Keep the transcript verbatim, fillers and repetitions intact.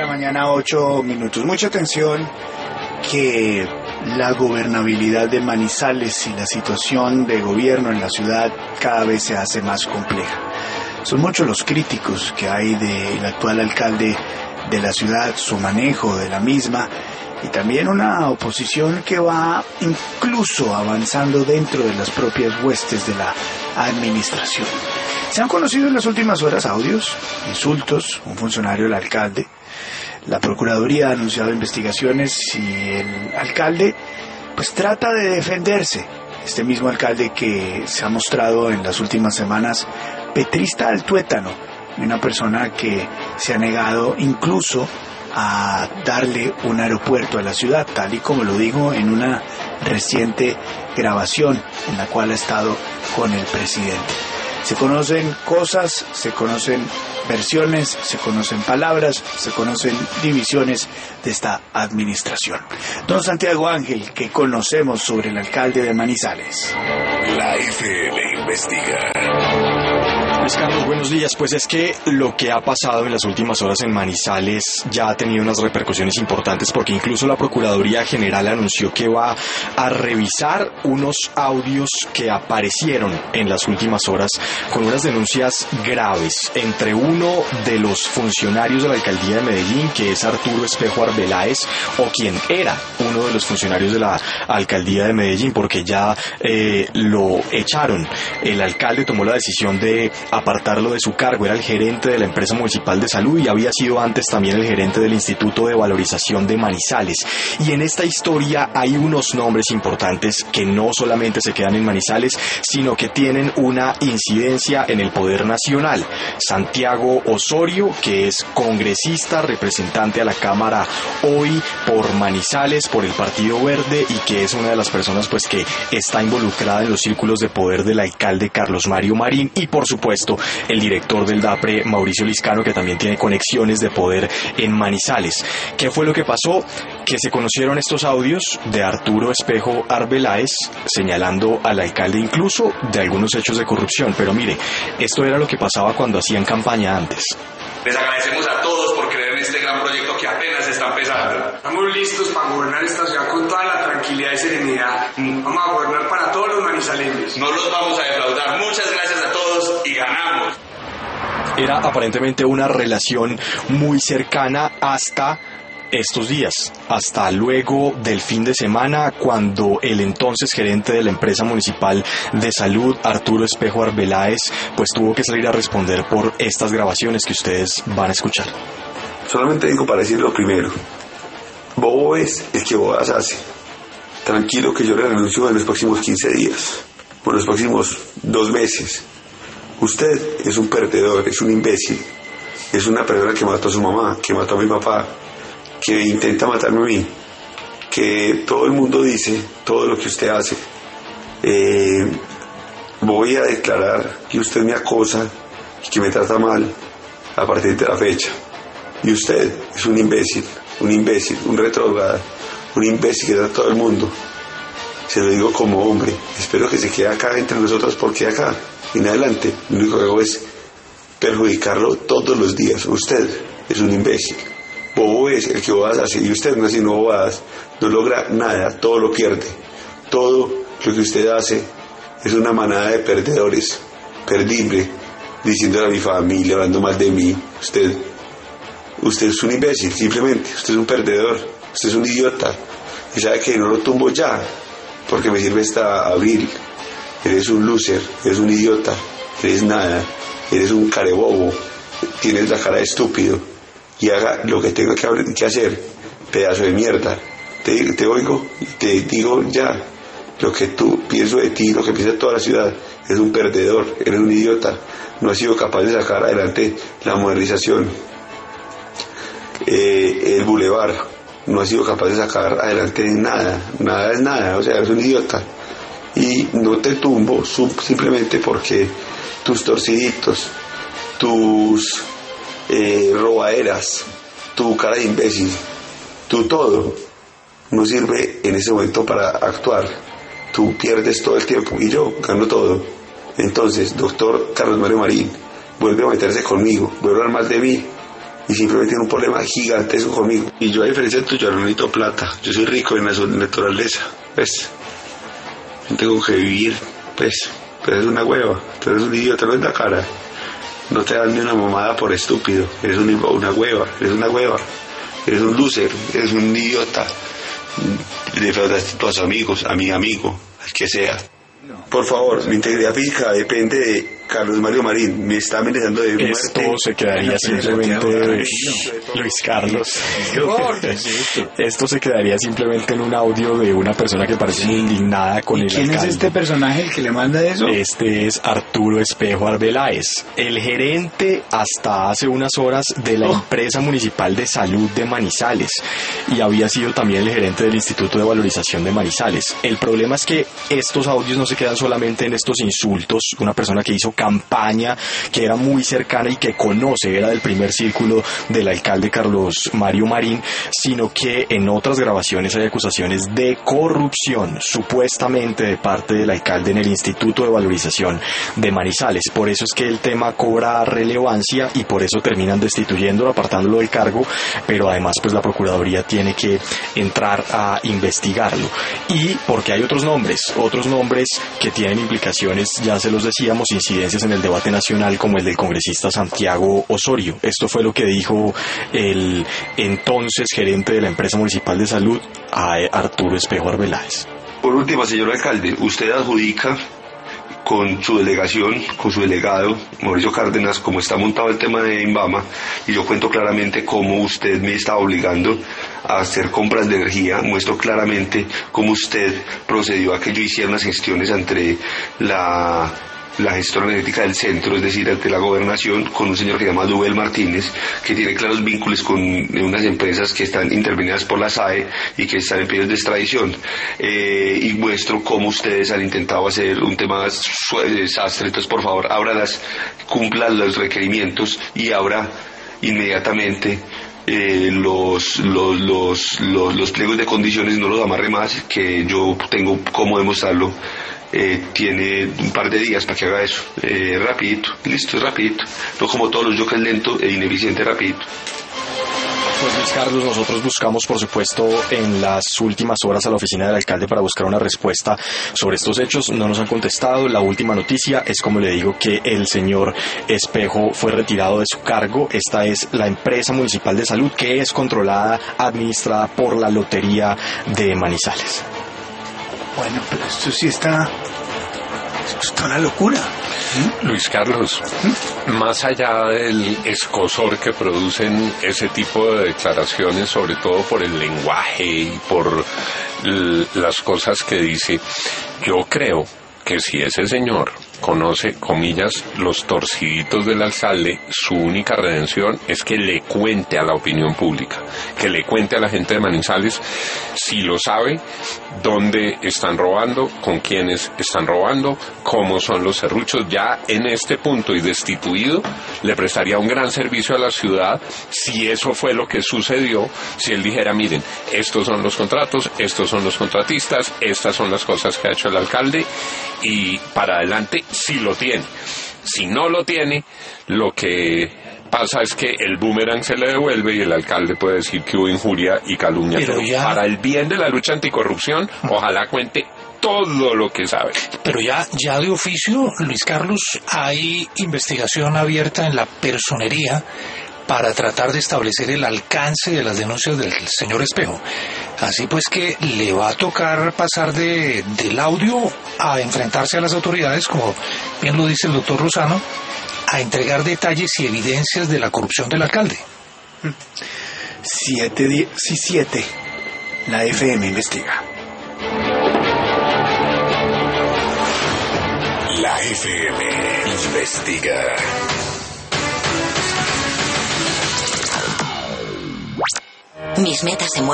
mañana, ocho minutos. Mucha atención, que la gobernabilidad de Manizales y la situación de gobierno en la ciudad cada vez se hace más compleja. Son muchos los críticos que hay del actual alcalde de la ciudad, su manejo de la misma, y también una oposición que va incluso avanzando dentro de las propias huestes de la administración. Se han conocido en las últimas horas audios, insultos, un funcionario del alcalde. La Procuraduría ha anunciado investigaciones y el alcalde pues trata de defenderse. Este mismo alcalde que se ha mostrado en las últimas semanas petrista al tuétano, una persona que se ha negado incluso a darle un aeropuerto a la ciudad, tal y como lo digo en una reciente grabación en la cual ha estado con el presidente. Se conocen cosas, se conocen versiones, se conocen palabras, se conocen divisiones de esta administración. Don Santiago Ángel, ¿qué conocemos sobre el alcalde de Manizales? La F M investiga. Luis Carlos, buenos días. Pues es que lo que ha pasado en las últimas horas en Manizales ya ha tenido unas repercusiones importantes, porque incluso la Procuraduría General anunció que va a revisar unos audios que aparecieron en las últimas horas con unas denuncias graves entre uno de los funcionarios de la alcaldía de Medellín, que es Arturo Espejo Arbeláez, o quien era uno de los funcionarios de la alcaldía de Medellín, porque ya eh, lo echaron. El alcalde tomó la decisión de apartarlo de su cargo. Era el gerente de la empresa municipal de salud y había sido antes también el gerente del Instituto de Valorización de Manizales. Y en esta historia hay unos nombres importantes que no solamente se quedan en Manizales, sino que tienen una incidencia en el poder nacional. Santiago Osorio, que es congresista, representante a la Cámara hoy por Manizales, por el Partido Verde, y que es una de las personas pues que está involucrada en los círculos de poder del alcalde Carlos Mario Marín, y por supuesto el director del DAPRE, Mauricio Liscano, que también tiene conexiones de poder en Manizales. ¿Qué fue lo que pasó? Que se conocieron estos audios de Arturo Espejo Arbeláez señalando al alcalde incluso de algunos hechos de corrupción. Pero mire, esto era lo que pasaba cuando hacían campaña antes. Les agradecemos a todos por creer en este gran proyecto que apenas está empezando. Estamos listos para gobernar esta ciudad con toda la tranquilidad y serenidad. Vamos a gobernar para todos los manizaleños. No los vamos a defraudar. Muchas gracias a todos y ganamos. Era aparentemente una relación muy cercana hasta estos días, hasta luego del fin de semana, cuando el entonces gerente de la empresa municipal de salud, Arturo Espejo Arbeláez, pues tuvo que salir a responder por estas grabaciones que ustedes van a escuchar. Solamente vengo para decir lo primero. Bobo es el que bobadas hace. Tranquilo que yo le renuncio en los próximos quince días, por los próximos dos meses. Usted es un perdedor, es un imbécil, es una persona que mató a su mamá, que mató a mi papá, que intenta matarme a mí, que todo el mundo dice todo lo que usted hace. Eh, voy a declarar que usted me acosa y que me trata mal a partir de la fecha. Y usted es un imbécil, un imbécil, un retrógrado, un imbécil que trata a todo el mundo. Se lo digo como hombre. Espero que se quede acá entre nosotros, porque acá en adelante lo único que hago es perjudicarlo todos los días. Usted es un imbécil. Bobo es el que bobadas hace, y usted no hace sino bobadas, no logra nada, todo lo pierde. Todo lo que usted hace es una manada de perdedores, perdible, diciéndole a mi familia, hablando mal de mí. Usted, usted es un imbécil, simplemente, usted es un perdedor, usted es un idiota, y sabe que no lo tumbo ya, porque me sirve hasta abril. Eres un loser, eres un idiota, eres nada, eres un carebobo, tienes la cara de estúpido. Y haga lo que tenga que, que hacer, pedazo de mierda. Te, te oigo y te digo ya lo que tú pienso de ti, lo que piensa toda la ciudad. Eres un perdedor, eres un idiota. No has sido capaz de sacar adelante la modernización, eh, el bulevar. No has sido capaz de sacar adelante nada, nada es nada, o sea, eres un idiota. Y no te tumbo simplemente porque tus torciditos, tus Eh, robaderas, tu cara de imbécil, tu todo, no sirve en ese momento para actuar. Tú pierdes todo el tiempo y yo gano todo. Entonces, doctor Carlos Mario Marín, vuelve a meterse conmigo, vuelve a hablar mal de mí y simplemente tiene un problema gigantesco conmigo. Y yo, a diferencia tuyo, no necesito plata. Yo soy rico en la naturaleza, pues. Yo tengo que vivir, pues. Tú eres una hueva, tú eres un idiota, no es la cara. No te dan ni una mamada por estúpido. Eres un, una hueva, eres una hueva. Eres un loser, eres un idiota. Defraudaste a tus amigos, a mi amigo, al que sea. Por favor, mi integridad física depende de Carlos Mario Marín. Me está amenazando de muerte. Esto se quedaría simplemente... Luis Carlos. Esto se quedaría simplemente en un audio de una persona que parece muy indignada con ¿Y el quién alcalde. es este personaje el que le manda eso? Este es Arturo Espejo Arbeláez, el gerente hasta hace unas horas de la Oh. empresa municipal de salud de Manizales, y había sido también el gerente del Instituto de Valorización de Manizales. El problema es que estos audios no se quedan solamente en estos insultos. Una persona que hizo campaña, que era muy cercana y que conoce, era del primer círculo del alcalde Carlos Mario Marín, sino que en otras grabaciones hay acusaciones de corrupción, supuestamente de parte del alcalde en el Instituto de Valorización de Manizales. Por eso es que el tema cobra relevancia y por eso terminan destituyéndolo, apartándolo del cargo, pero además pues la Procuraduría tiene que entrar a investigarlo. Y porque hay otros nombres, otros nombres que tienen implicaciones, ya se los decíamos, incidencias en el debate nacional, como el del congresista Santiago Osorio. Esto fue lo que dijo el entonces gerente de la empresa municipal de salud a Arturo Espejo Arbeláez. Por último, señor alcalde, usted adjudica con su delegación, con su delegado, Mauricio Cárdenas, como está montado el tema de INVAMA, y yo cuento claramente cómo usted me está obligando a hacer compras de energía, muestro claramente cómo usted procedió a que yo hiciera unas gestiones entre la... la gestora energética del centro, es decir, ante la gobernación, con un señor que se llama Dubel Martínez, que tiene claros vínculos con unas empresas que están intervenidas por la S A E y que están en periodos de extradición. Eh, y muestro cómo ustedes han intentado hacer un tema desastre. Entonces, por favor, ábralas, cumplan los requerimientos y abra inmediatamente Eh, los, los, los, los, los pliegos de condiciones, no los amarre más, que yo tengo cómo demostrarlo. Eh, tiene un par de días para que haga eso, eh, rapidito, listo, rapidito, no como todos los jokers, lento e ineficiente, rapidito. Pues Luis Carlos, nosotros buscamos por supuesto en las últimas horas a la oficina del alcalde para buscar una respuesta sobre estos hechos. No nos han contestado. La última noticia es, como le digo, que el señor Espejo fue retirado de su cargo. Esta es la empresa municipal de salud, que es controlada, administrada por la Lotería de Manizales. Bueno, pero esto sí está... Esto está una locura. ¿Mm? Luis Carlos, ¿Mm? más allá del escozor que producen ese tipo de declaraciones, sobre todo por el lenguaje y por l- las cosas que dice, yo creo que si ese señor conoce, comillas, los torciditos del alcalde, su única redención es que le cuente a la opinión pública, que le cuente a la gente de Manizales, si lo sabe, dónde están robando, con quiénes están robando, cómo son los serruchos. Ya en este punto y destituido, le prestaría un gran servicio a la ciudad si eso fue lo que sucedió, si él dijera, miren, estos son los contratos, estos son los contratistas, estas son las cosas que ha hecho el alcalde, y para adelante, si lo tiene. Si no lo tiene, lo que pasa es que el boomerang se le devuelve y el alcalde puede decir que hubo injuria y calumnia. Pero Pero ya... para el bien de la lucha anticorrupción, ojalá cuente todo lo que sabe. Pero ya, ya de oficio, Luis Carlos, hay investigación abierta en la personería para tratar de establecer el alcance de las denuncias del señor Espejo. Así pues que le va a tocar pasar de, del audio a enfrentarse a las autoridades, como bien lo dice el doctor Rosano, a entregar detalles y evidencias de la corrupción del alcalde. Siete, di- sí, siete. La F M investiga. La F M investiga. Mis metas se mueven.